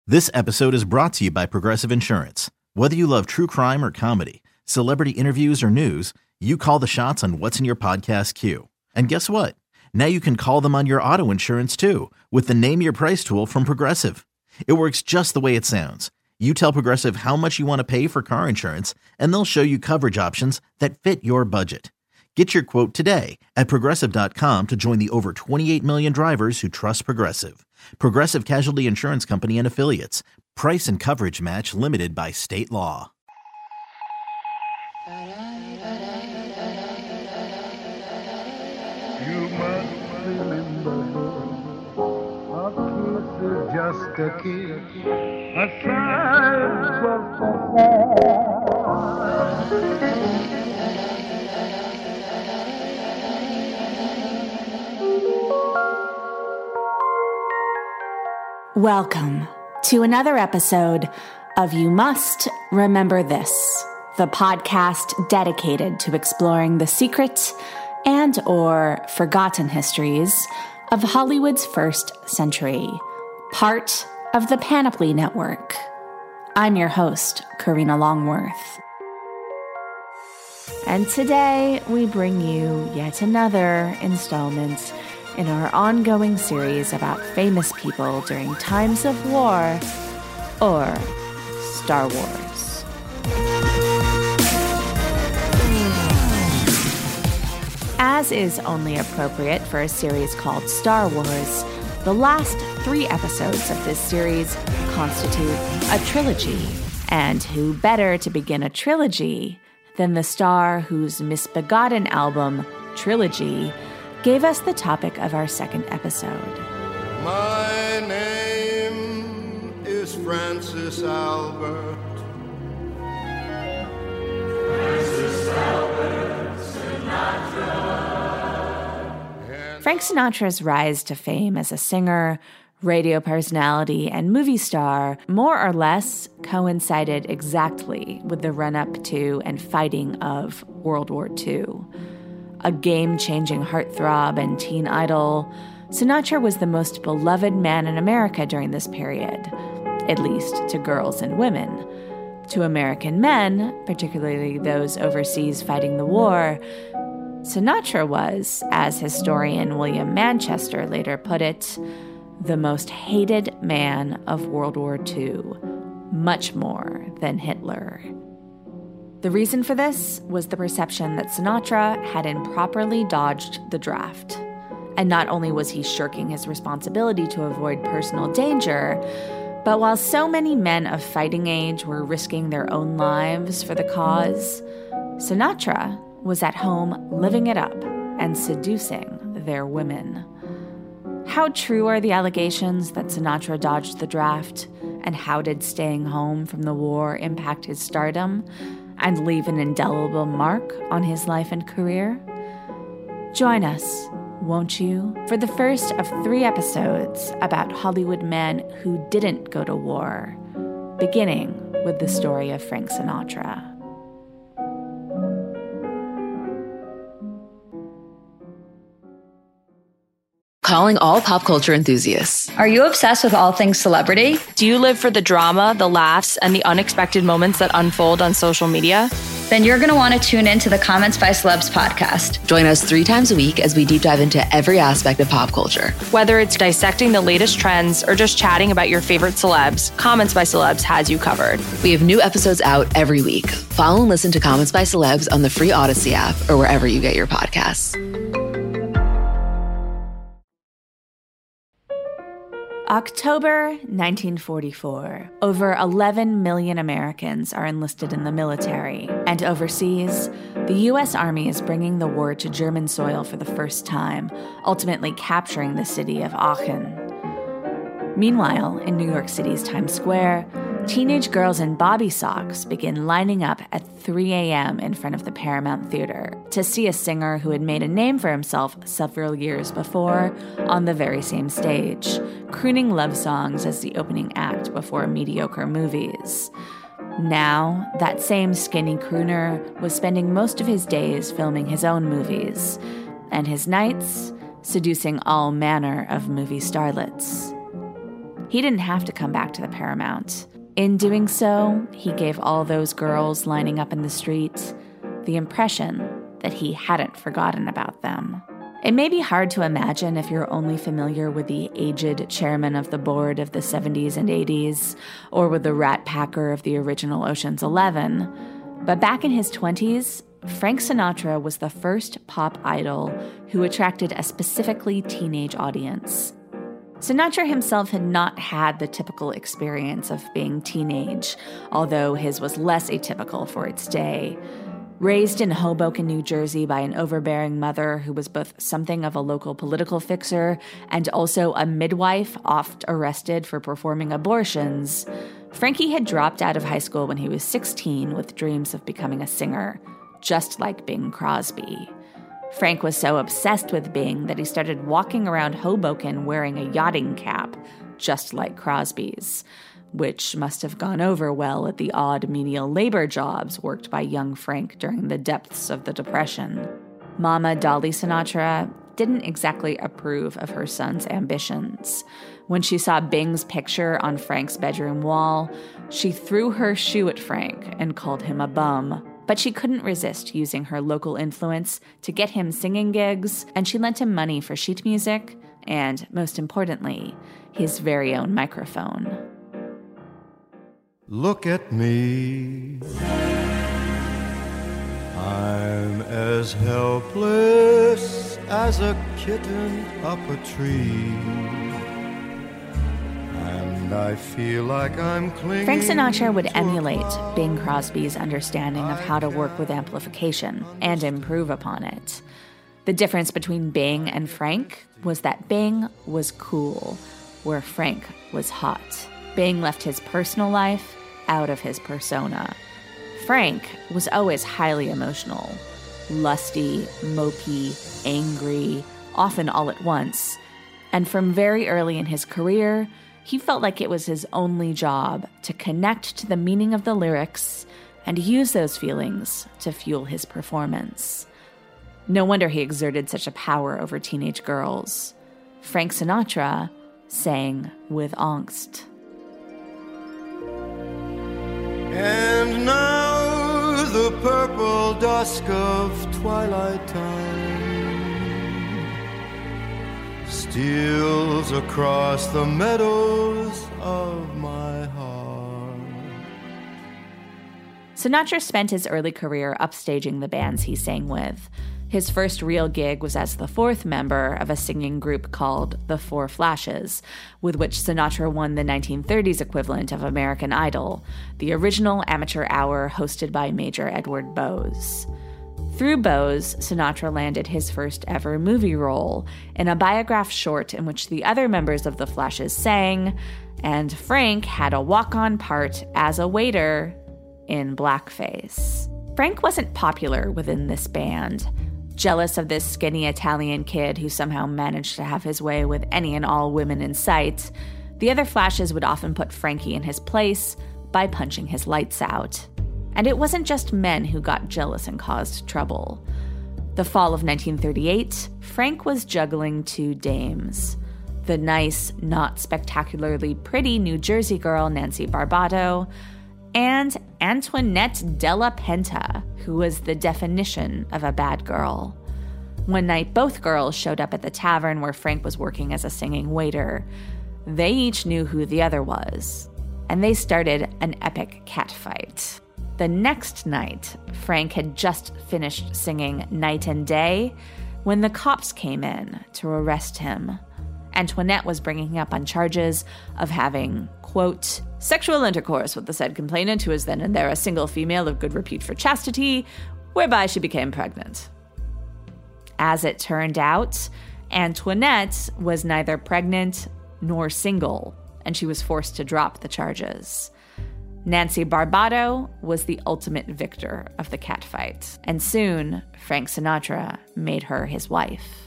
This episode is brought to you by Progressive Insurance. Whether you love true crime or comedy, celebrity interviews or news, you call the shots on what's in your podcast queue. And guess what? Now you can call them on your auto insurance too with the Name Your Price tool from Progressive. It works just the way it sounds. You tell Progressive how much you want to pay for car insurance, and they'll show you coverage options that fit your budget. Get your quote today at Progressive.com to join the over 28 million drivers who trust Progressive. Progressive Casualty Insurance Company and Affiliates. Price and coverage match limited by state law. You must remember, a kiss is just a kiss, a sigh is just a sigh. Welcome to another episode of You Must Remember This, the podcast dedicated to exploring the secret and or forgotten histories of Hollywood's first century, part of the Panoply Network. I'm your host, Karina Longworth. And today we bring you yet another installment in our ongoing series about famous people during times of war, or Star Wars. As is only appropriate for a series called Star Wars, the last 3 episodes of this series constitute a trilogy. And who better to begin a trilogy than the star whose misbegotten album, Trilogy, gave us the topic of our second episode. My name is Francis Albert. Francis Albert Sinatra. Frank Sinatra's rise to fame as a singer, radio personality, and movie star more or less coincided exactly with the run-up to and fighting of World War II. A game-changing heartthrob and teen idol, Sinatra was the most beloved man in America during this period, at least to girls and women. To American men, particularly those overseas fighting the war, Sinatra was, as historian William Manchester later put it, the most hated man of World War II, much more than Hitler. The reason for this was the perception that Sinatra had improperly dodged the draft. And not only was he shirking his responsibility to avoid personal danger, but while so many men of fighting age were risking their own lives for the cause, Sinatra was at home living it up and seducing their women. How true are the allegations that Sinatra dodged the draft, and how did staying home from the war impact his stardom and leave an indelible mark on his life and career? Join us, won't you, for the first of 3 episodes about Hollywood men who didn't go to war, beginning with the story of Frank Sinatra. Calling all pop culture enthusiasts. Are you obsessed with all things celebrity? Do you live for the drama, the laughs, and the unexpected moments that unfold on social media? Then you're going to want to tune in to the Comments by Celebs podcast. Join us 3 times a week as we deep dive into every aspect of pop culture. Whether it's dissecting the latest trends or just chatting about your favorite celebs, Comments by Celebs has you covered. We have new episodes out every week. Follow and listen to Comments by Celebs on the free Odyssey app or wherever you get your podcasts. October 1944. Over 11 million Americans are enlisted in the military, and overseas, the U.S. Army is bringing the war to German soil for the first time, ultimately capturing the city of Aachen. Meanwhile, in New York City's Times Square, teenage girls in bobby socks begin lining up at 3 a.m. in front of the Paramount Theater to see a singer who had made a name for himself several years before on the very same stage, crooning love songs as the opening act before mediocre movies. Now, that same skinny crooner was spending most of his days filming his own movies, and his nights seducing all manner of movie starlets. He didn't have to come back to the Paramount. In doing so, he gave all those girls lining up in the street the impression that he hadn't forgotten about them. It may be hard to imagine if you're only familiar with the aged chairman of the board of the 70s and 80s, or with the rat packer of the original Ocean's 11, but back in his 20s, Frank Sinatra was the first pop idol who attracted a specifically teenage audience. Sinatra himself had not had the typical experience of being teenage, although his was less atypical for its day. Raised in Hoboken, New Jersey by an overbearing mother who was both something of a local political fixer and also a midwife oft arrested for performing abortions, Frankie had dropped out of high school when he was 16 with dreams of becoming a singer, just like Bing Crosby. Frank was so obsessed with Bing that he started walking around Hoboken wearing a yachting cap, just like Crosby's, which must have gone over well at the odd menial labor jobs worked by young Frank during the depths of the Depression. Mama Dolly Sinatra didn't exactly approve of her son's ambitions. When she saw Bing's picture on Frank's bedroom wall, she threw her shoe at Frank and called him a bum. But she couldn't resist using her local influence to get him singing gigs, and she lent him money for sheet music and, most importantly, his very own microphone. Look at me. I'm as helpless as a kitten up a tree. And I feel like I'm clinging. Frank Sinatra would emulate Bing Crosby's understanding of how to work with amplification and improve upon it. The difference between Bing and Frank was that Bing was cool, where Frank was hot. Bing left his personal life out of his persona. Frank was always highly emotional, lusty, mopey, angry, often all at once. And from very early in his career, he felt like it was his only job to connect to the meaning of the lyrics and use those feelings to fuel his performance. No wonder he exerted such a power over teenage girls. Frank Sinatra sang with angst. And now the purple dusk of twilight time steals across the meadows of my heart. Sinatra spent his early career upstaging the bands he sang with. His first real gig was as the fourth member of a singing group called the Four Flashes, with which Sinatra won the 1930s equivalent of American Idol, the original amateur hour hosted by Major Edward Bowes. Through Bowes, Sinatra landed his first ever movie role in a Biograph short in which the other members of the Flashes sang, and Frank had a walk-on part as a waiter in blackface. Frank wasn't popular within this band. Jealous of this skinny Italian kid who somehow managed to have his way with any and all women in sight, the other Flashes would often put Frankie in his place by punching his lights out. And it wasn't just men who got jealous and caused trouble. The fall of 1938, Frank was juggling two dames. The nice, not spectacularly pretty New Jersey girl Nancy Barbato, and Antoinette Della Penta, who was the definition of a bad girl. One night, both girls showed up at the tavern where Frank was working as a singing waiter. They each knew who the other was, and they started an epic catfight. The next night, Frank had just finished singing Night and Day when the cops came in to arrest him. Antoinette was bringing him up on charges of having, quote, sexual intercourse with the said complainant, who was then and there a single female of good repute for chastity, whereby she became pregnant. As it turned out, Antoinette was neither pregnant nor single, and she was forced to drop the charges. Nancy Barbato was the ultimate victor of the catfight, and soon Frank Sinatra made her his wife.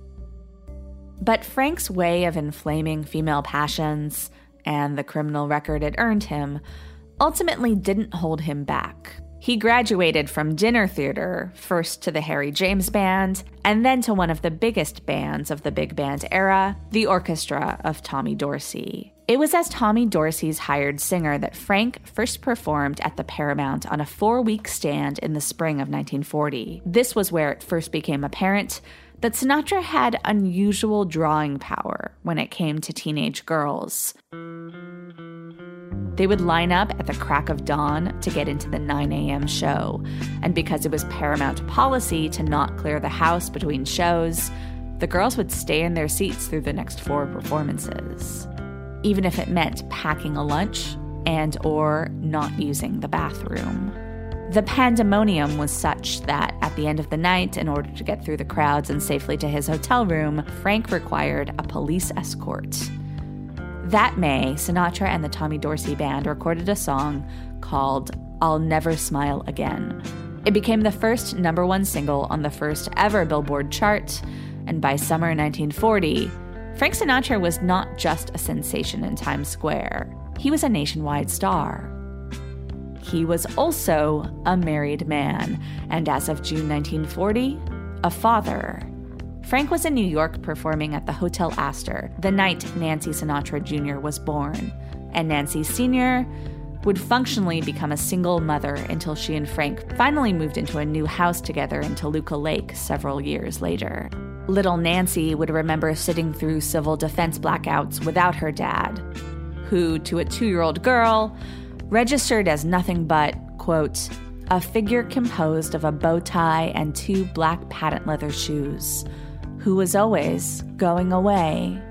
But Frank's way of inflaming female passions and the criminal record it earned him ultimately didn't hold him back. He graduated from dinner theater, first to the Harry James Band, and then to one of the biggest bands of the big band era, the Orchestra of Tommy Dorsey. It was as Tommy Dorsey's hired singer that Frank first performed at the Paramount on a 4-week stand in the spring of 1940. This was where it first became apparent that Sinatra had unusual drawing power when it came to teenage girls. They would line up at the crack of dawn to get into the 9 a.m. show, and because it was Paramount policy to not clear the house between shows, the girls would stay in their seats through the next 4 performances, even if it meant packing a lunch and or not using the bathroom. The pandemonium was such that at the end of the night, in order to get through the crowds and safely to his hotel room, Frank required a police escort. That May, Sinatra and the Tommy Dorsey Band recorded a song called I'll Never Smile Again. It became the first #1 single on the first ever Billboard chart, and by summer 1940, Frank Sinatra was not just a sensation in Times Square. He was a nationwide star. He was also a married man, and as of June 1940, a father. Frank was in New York performing at the Hotel Astor the night Nancy Sinatra Jr. was born, and Nancy Sr. would functionally become a single mother until she and Frank finally moved into a new house together in Toluca Lake several years later. Little Nancy would remember sitting through civil defense blackouts without her dad, who, to a 2-year-old girl, registered as nothing but, quote, a figure composed of a bow tie and 2 black patent leather shoes, who was always going away.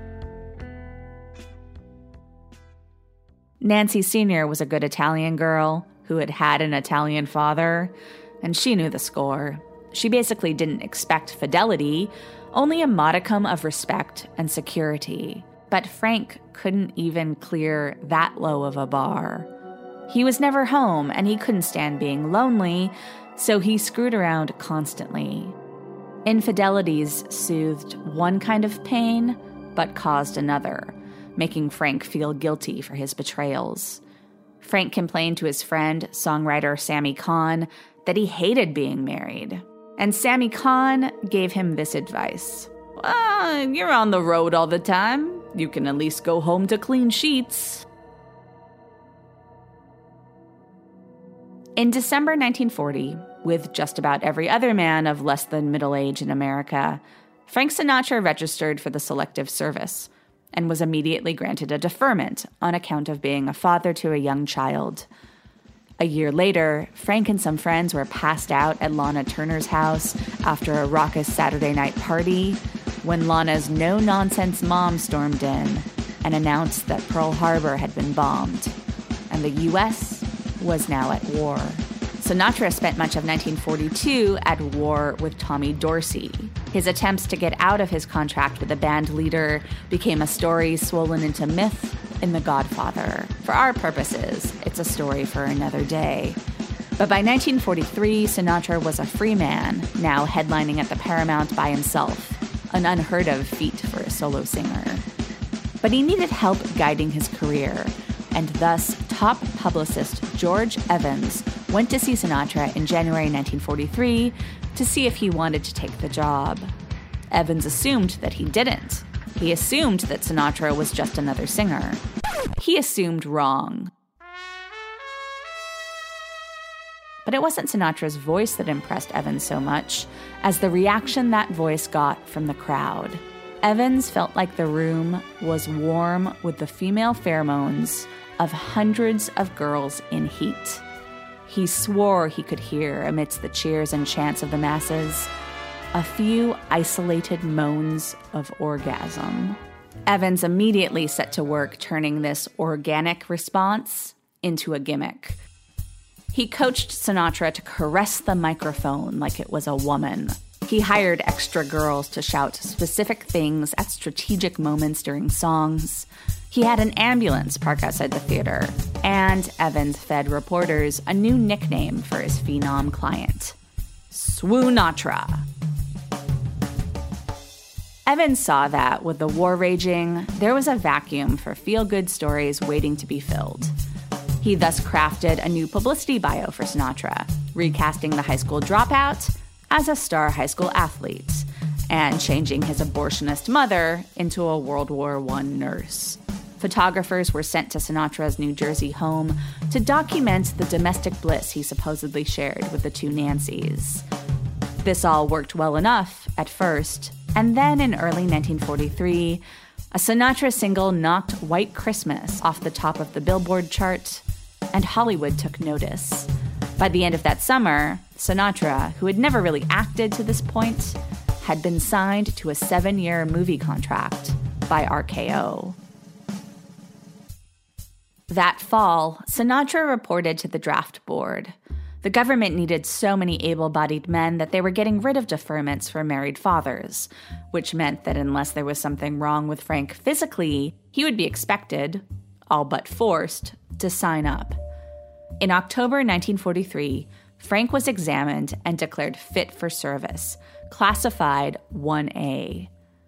Nancy Sr. was a good Italian girl who had had an Italian father, and she knew the score. She basically didn't expect fidelity, only a modicum of respect and security. But Frank couldn't even clear that low of a bar. He was never home, and he couldn't stand being lonely, so he screwed around constantly. Infidelities soothed one kind of pain, but caused another, making Frank feel guilty for his betrayals. Frank complained to his friend, songwriter Sammy Cahn, that he hated being married. And Sammy Cahn gave him this advice. You're on the road all the time. You can at least go home to clean sheets. In December 1940, with just about every other man of less than middle age in America, Frank Sinatra registered for the Selective Service and was immediately granted a deferment on account of being a father to a young child. A year later, Frank and some friends were passed out at Lana Turner's house after a raucous Saturday night party when Lana's no-nonsense mom stormed in and announced that Pearl Harbor had been bombed, and the U.S. was now at war. Sinatra spent much of 1942 at war with Tommy Dorsey. His attempts to get out of his contract with the band leader became a story swollen into myth in The Godfather. For our purposes, it's a story for another day. But by 1943, Sinatra was a free man, now headlining at the Paramount by himself, an unheard-of feat for a solo singer. But he needed help guiding his career, and thus top publicist George Evans went to see Sinatra in January 1943 to see if he wanted to take the job. Evans assumed that he didn't. He assumed that Sinatra was just another singer. He assumed wrong. But it wasn't Sinatra's voice that impressed Evans so much as the reaction that voice got from the crowd. Evans felt like the room was warm with the female pheromones of hundreds of girls in heat. He swore he could hear, amidst the cheers and chants of the masses, a few isolated moans of orgasm. Evans immediately set to work turning this organic response into a gimmick. He coached Sinatra to caress the microphone like it was a woman. He hired extra girls to shout specific things at strategic moments during songs. He had an ambulance park outside the theater, and Evans fed reporters a new nickname for his phenom client, Swoonatra. Evans saw that, with the war raging, there was a vacuum for feel-good stories waiting to be filled. He thus crafted a new publicity bio for Sinatra, recasting the high school dropout as a star high school athlete, and changing his abortionist mother into a World War I nurse. Photographers were sent to Sinatra's New Jersey home to document the domestic bliss he supposedly shared with the two Nancys. This all worked well enough at first, and then in early 1943, a Sinatra single knocked White Christmas off the top of the Billboard chart, and Hollywood took notice. By the end of that summer, Sinatra, who had never really acted to this point, had been signed to a 7-year movie contract by RKO. That fall, Sinatra reported to the draft board. The government needed so many able-bodied men that they were getting rid of deferments for married fathers, which meant that unless there was something wrong with Frank physically, he would be expected, all but forced, to sign up. In October 1943, Frank was examined and declared fit for service, classified 1A.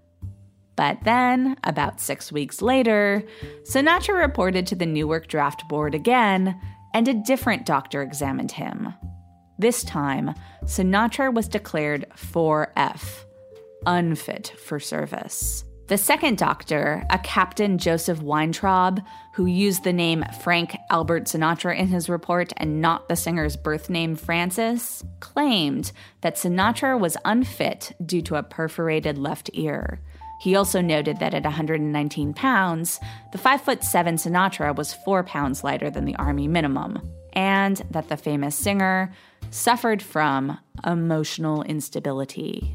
But then, about 6 weeks later, Sinatra reported to the Newark Draft Board again, and a different doctor examined him. This time, Sinatra was declared 4F, unfit for service. The second doctor, a Captain Joseph Weintraub, who used the name Frank Albert Sinatra in his report and not the singer's birth name Francis, claimed that Sinatra was unfit due to a perforated left ear. He also noted that at 119 pounds, the 5'7" Sinatra was 4 pounds lighter than the Army minimum, and that the famous singer suffered from emotional instability.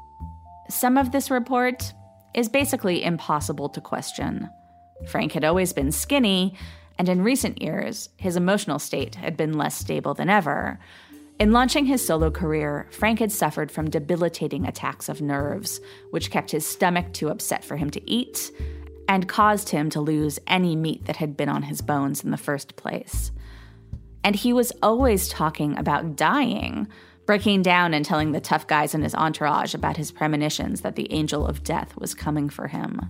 Some of this report is basically impossible to question. Frank had always been skinny, and in recent years, his emotional state had been less stable than ever. In launching his solo career, Frank had suffered from debilitating attacks of nerves, which kept his stomach too upset for him to eat and caused him to lose any meat that had been on his bones in the first place. And he was always talking about dying, breaking down and telling the tough guys in his entourage about his premonitions that the angel of death was coming for him.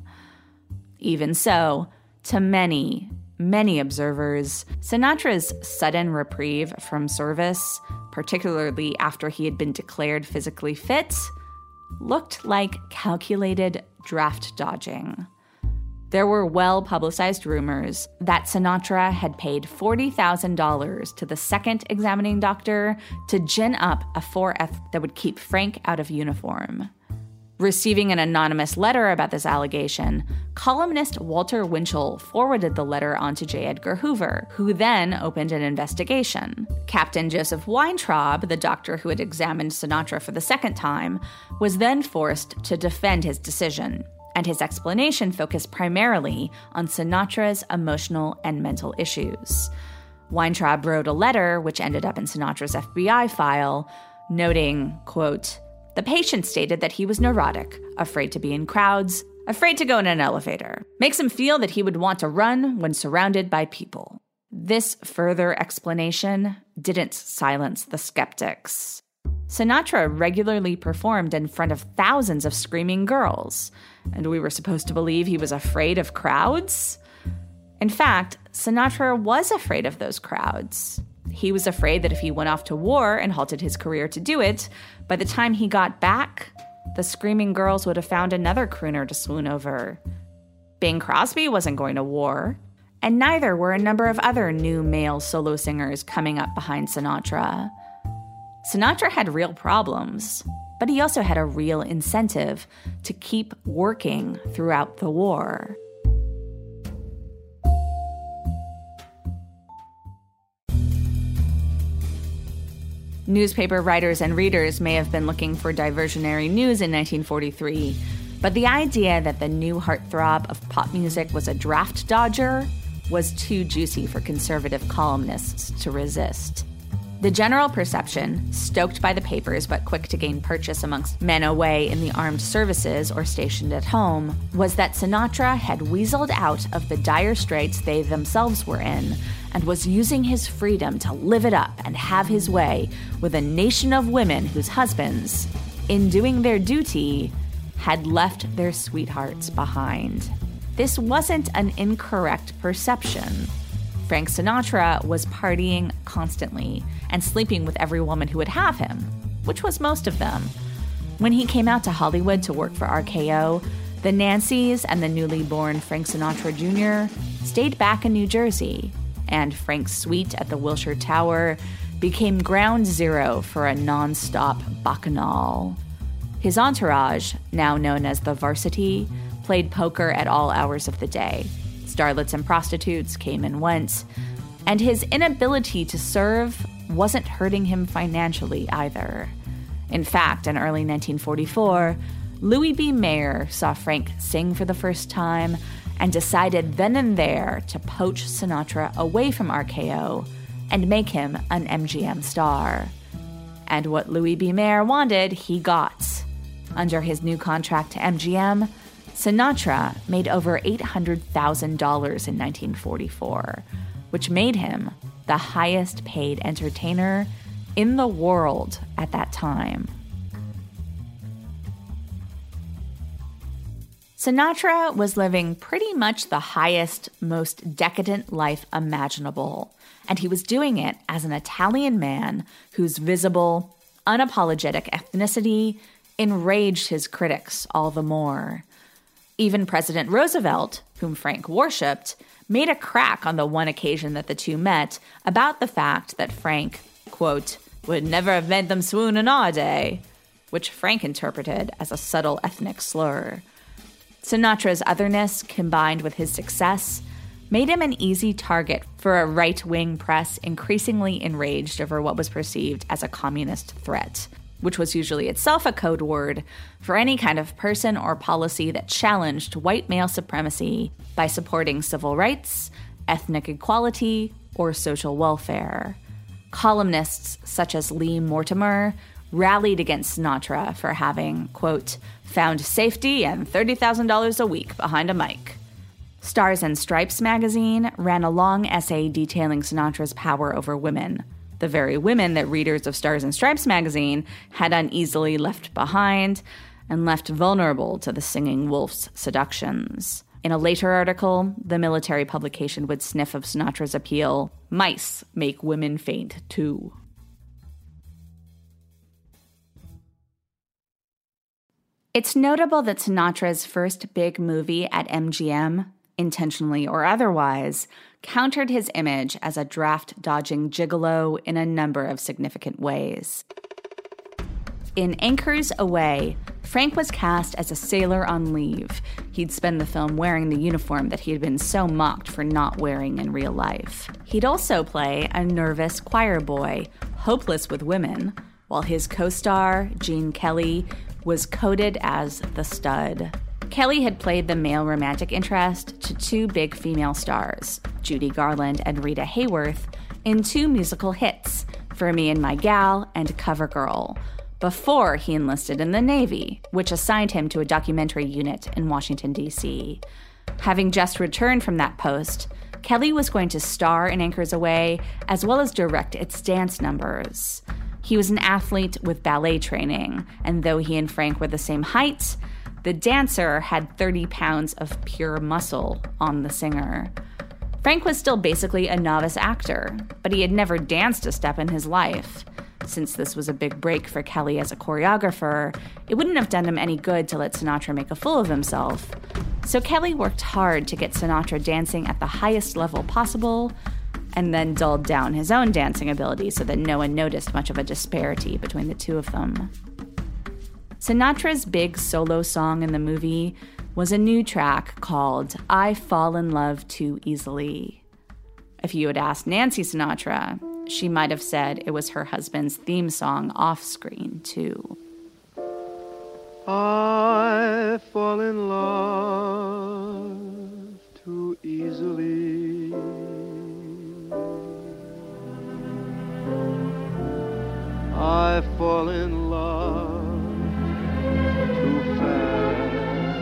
Even so, to many observers, Sinatra's sudden reprieve from service, particularly after he had been declared physically fit, looked like calculated draft dodging. There were well-publicized rumors that Sinatra had paid $40,000 to the second examining doctor to gin up a 4F that would keep Frank out of uniform. Receiving an anonymous letter about this allegation, columnist Walter Winchell forwarded the letter on to J. Edgar Hoover, who then opened an investigation. Captain Joseph Weintraub, the doctor who had examined Sinatra for the second time, was then forced to defend his decision, and his explanation focused primarily on Sinatra's emotional and mental issues. Weintraub wrote a letter, which ended up in Sinatra's FBI file, noting, quote, "The patient stated that he was neurotic, afraid to be in crowds, afraid to go in an elevator. Makes him feel that he would want to run when surrounded by people." This further explanation didn't silence the skeptics. Sinatra regularly performed in front of thousands of screaming girls, and we were supposed to believe he was afraid of crowds? In fact, Sinatra was afraid of those crowds. He was afraid that if he went off to war and halted his career to do it, by the time he got back, the screaming girls would have found another crooner to swoon over. Bing Crosby wasn't going to war, and neither were a number of other new male solo singers coming up behind Sinatra. Sinatra had real problems, but he also had a real incentive to keep working throughout the war. Newspaper writers and readers may have been looking for diversionary news in 1943, but the idea that the new heartthrob of pop music was a draft dodger was too juicy for conservative columnists to resist. The general perception, stoked by the papers but quick to gain purchase amongst men away in the armed services or stationed at home, was that Sinatra had weaseled out of the dire straits they themselves were in and was using his freedom to live it up and have his way with a nation of women whose husbands, in doing their duty, had left their sweethearts behind. This wasn't an incorrect perception. Frank Sinatra was partying constantly and sleeping with every woman who would have him, which was most of them. When he came out to Hollywood to work for RKO, The Nancys and the newly born Frank Sinatra Jr. stayed back in New Jersey, and Frank's suite at the Wilshire Tower became ground zero for a non-stop bacchanal. His entourage, now known as the Varsity, played poker at all hours of the day. Starlets and prostitutes came and went, and his inability to serve wasn't hurting him financially either. In fact, in early 1944, Louis B. Mayer saw Frank sing for the first time and decided then and there to poach Sinatra away from RKO and make him an MGM star. And what Louis B. Mayer wanted, he got. Under his new contract to MGM, Sinatra made over $800,000 in 1944, which made him the highest paid entertainer in the world at that time. Sinatra was living pretty much the highest, most decadent life imaginable, and he was doing it as an Italian man whose visible, unapologetic ethnicity enraged his critics all the more. Even President Roosevelt, whom Frank worshipped, made a crack on the one occasion that the two met about the fact that Frank, quote, would never have made them swoon in our day, which Frank interpreted as a subtle ethnic slur. Sinatra's otherness, combined with his success, made him an easy target for a right-wing press increasingly enraged over what was perceived as a communist threat, which was usually itself a code word for any kind of person or policy that challenged white male supremacy by supporting civil rights, ethnic equality, or social welfare. Columnists such as Lee Mortimer rallied against Sinatra for having, quote, found safety and $30,000 a week behind a mic. Stars and Stripes magazine ran a long essay detailing Sinatra's power over women, the very women that readers of Stars and Stripes magazine had uneasily left behind and left vulnerable to the singing wolf's seductions. In a later article, the military publication would sniff of Sinatra's appeal, "Mice make women faint too." It's notable that Sinatra's first big movie at MGM, intentionally or otherwise, countered his image as a draft-dodging gigolo in a number of significant ways. In Anchors Away, Frank was cast as a sailor on leave. He'd spend the film wearing the uniform that he had been so mocked for not wearing in real life. He'd also play a nervous choir boy, hopeless with women, while his co-star, Gene Kelly, was coded as the stud. Kelly had played the male romantic interest to two big female stars, Judy Garland and Rita Hayworth, in two musical hits, For Me and My Gal and CoverGirl, before he enlisted in the Navy, which assigned him to a documentary unit in Washington, D.C. Having just returned from that post, Kelly was going to star in Anchors Away, as well as direct its dance numbers. He was an athlete with ballet training, and though he and Frank were the same height, the dancer had 30 pounds of pure muscle on the singer. Frank was still basically a novice actor, but he had never danced a step in his life. Since this was a big break for Kelly as a choreographer, it wouldn't have done him any good to let Sinatra make a fool of himself. So Kelly worked hard to get Sinatra dancing at the highest level possible, and then dulled down his own dancing ability so that no one noticed much of a disparity between the two of them. Sinatra's big solo song in the movie was a new track called I Fall in Love Too Easily. If you had asked Nancy Sinatra, she might have said it was her husband's theme song off-screen, too. I fall in love too easily. I fall in love too fast.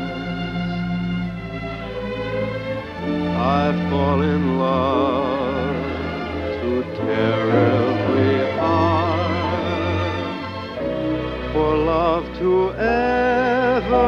I fall in love too terribly hard for love to ever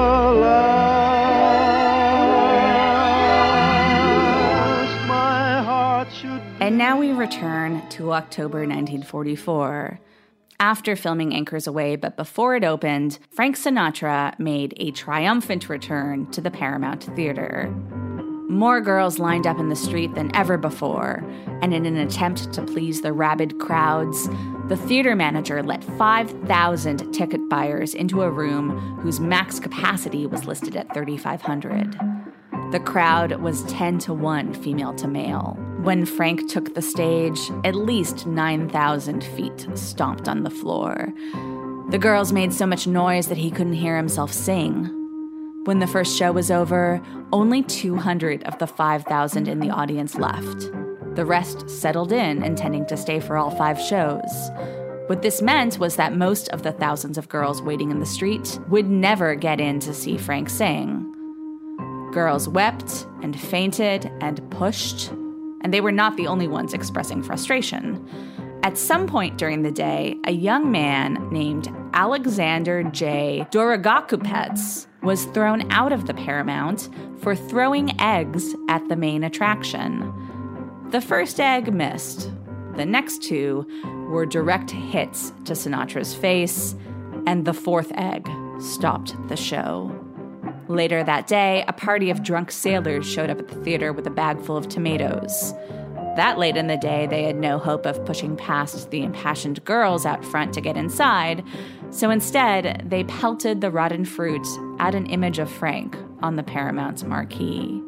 last. My heart should. And now we return to October 1944. after filming Anchors Aweigh, but before it opened, Frank Sinatra made a triumphant return to the Paramount Theater. More girls lined up in the street than ever before, and in an attempt to please the rabid crowds, the theater manager let 5,000 ticket buyers into a room whose max capacity was listed at 3,500. The crowd was 10-1 female to male. When Frank took the stage, at least 9,000 feet stomped on the floor. The girls made so much noise that he couldn't hear himself sing. When the first show was over, only 200 of the 5,000 in the audience left. The rest settled in, intending to stay for all 5 shows. What this meant was that most of the thousands of girls waiting in the street would never get in to see Frank sing. Girls wept and fainted and pushed, and they were not the only ones expressing frustration. At some point during the day, a young man named Alexander J. Dorogakupets was thrown out of the Paramount for throwing eggs at the main attraction. The first egg missed. The next 2 were direct hits to Sinatra's face, and the 4th egg stopped the show. Later that day, a party of drunk sailors showed up at the theater with a bag full of tomatoes. That late in the day, they had no hope of pushing past the impassioned girls out front to get inside, so instead, they pelted the rotten fruit at an image of Frank on the Paramount's marquee.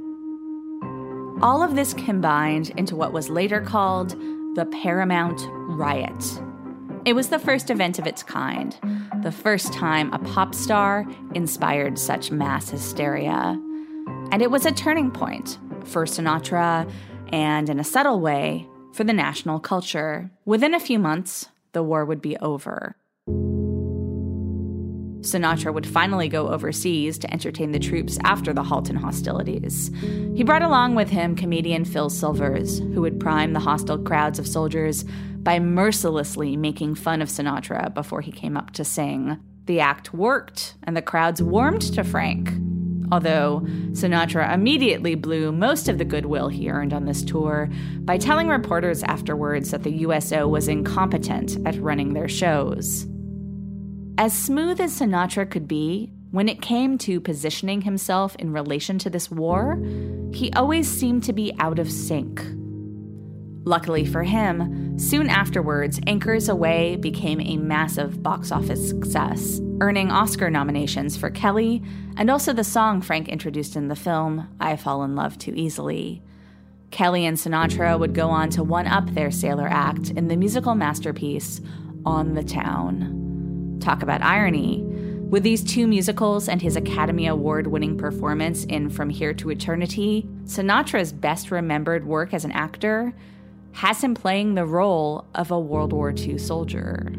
All of this combined into what was later called the Paramount Riot. It was the first event of its kind, the first time a pop star inspired such mass hysteria. And it was a turning point for Sinatra and, in a subtle way, for the national culture. Within a few months, the war would be over. Sinatra would finally go overseas to entertain the troops after the halt in hostilities. He brought along with him comedian Phil Silvers, who would prime the hostile crowds of soldiers by mercilessly making fun of Sinatra before he came up to sing. The act worked, and the crowds warmed to Frank. Although Sinatra immediately blew most of the goodwill he earned on this tour by telling reporters afterwards that the USO was incompetent at running their shows. As smooth as Sinatra could be, when it came to positioning himself in relation to this war, he always seemed to be out of sync. Luckily for him, soon afterwards, Anchors Aweigh became a massive box office success, earning Oscar nominations for Kelly and also the song Frank introduced in the film, I Fall in Love Too Easily. Kelly and Sinatra would go on to one-up their sailor act in the musical masterpiece, On the Town. Talk about irony. With these 2 musicals and his Academy Award-winning performance in From Here to Eternity, Sinatra's best-remembered work as an actor has him playing the role of a World War II soldier.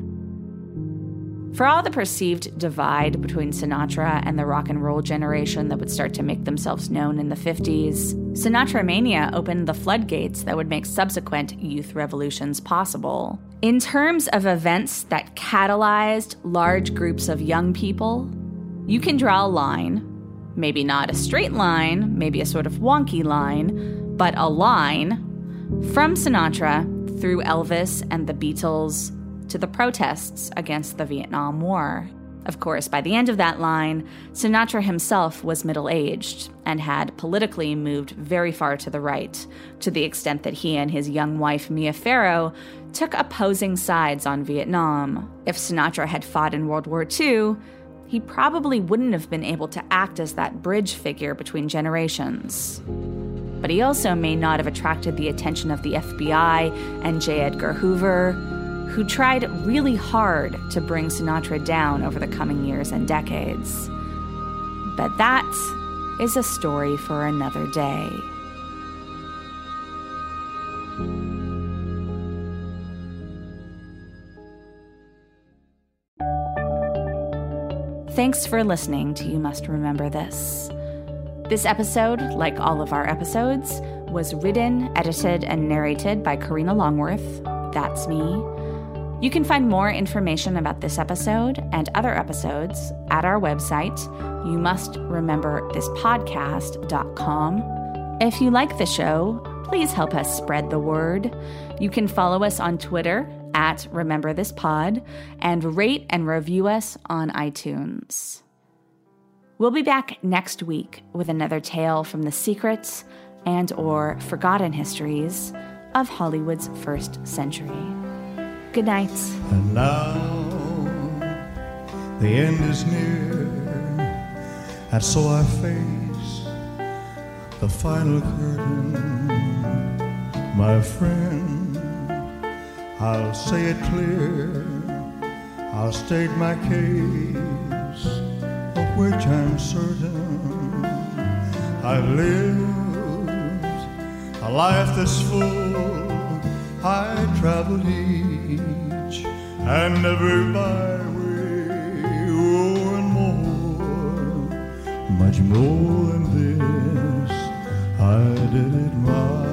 For all the perceived divide between Sinatra and the rock and roll generation that would start to make themselves known in the 50s, Sinatra Mania opened the floodgates that would make subsequent youth revolutions possible. In terms of events that catalyzed large groups of young people, you can draw a line, maybe not a straight line, maybe a sort of wonky line, but a line from Sinatra through Elvis and the Beatles to the protests against the Vietnam War. Of course, by the end of that line, Sinatra himself was middle-aged and had politically moved very far to the right, to the extent that he and his young wife, Mia Farrow, took opposing sides on Vietnam. If Sinatra had fought in World War II, he probably wouldn't have been able to act as that bridge figure between generations. But he also may not have attracted the attention of the FBI and J. Edgar Hoover, who tried really hard to bring Sinatra down over the coming years and decades. But that is a story for another day. Thanks for listening to You Must Remember This. This episode, like all of our episodes, was written, edited, and narrated by Karina Longworth. That's me. You can find more information about this episode and other episodes at our website, youmust-remember-this-podcast.com. If you like the show, please help us spread the word. You can follow us on Twitter at Remember This Pod, and rate and review us on iTunes. We'll be back next week with another tale from the secrets and/or forgotten histories of Hollywood's first century. Good night. And now the end is near, and so I face the final curtain. My friend, I'll say it clear, I'll state my case, of which I'm certain. I've lived a life that's full, I traveled each and every byway, oh, and more, much more than this, I did it my